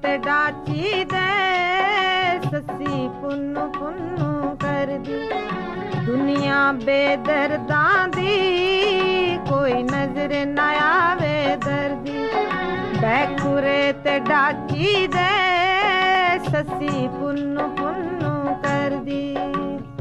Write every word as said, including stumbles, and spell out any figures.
ते डाची दे ससी पुन्नू पुन्नू कर दी दुनिया बेदर्दां दी कोई नजर ना आवे दर्दी बैकुरे ते डाची दे ससी पुन्नू पुन्नू कर दी।